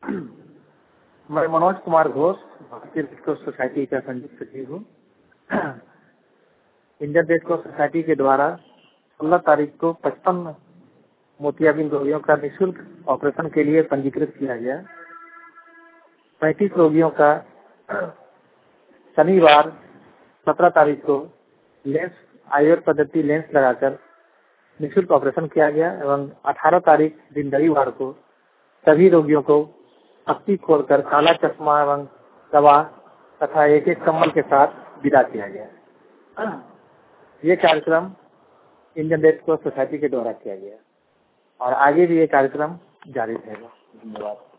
मैं मनोज कुमार घोष भारतीय red cross society का संयुक्त सचिव हूँ। इंडियन रेड क्रॉस सोसाइटी के द्वारा 16 तारीख को 55 मोतियाबिंद रोगियों का निःशुल्क ऑपरेशन के लिए पंजीकृत किया गया। 35 रोगियों का शनिवार 17 तारीख को लेंस आयुर्वेद पद्धति लेंस लगाकर निःशुल्क ऑपरेशन किया गया एवं 18 तारीख दिन रविवार को सभी रोगियों को पट्टी खोलकर काला चश्मा एवं दवा तथा एक कंबल के साथ विदा किया गया। ये कार्यक्रम इंडियन रेड क्रॉस सोसाइटी के द्वारा किया गया और आगे भी ये कार्यक्रम जारी रहेगा। धन्यवाद।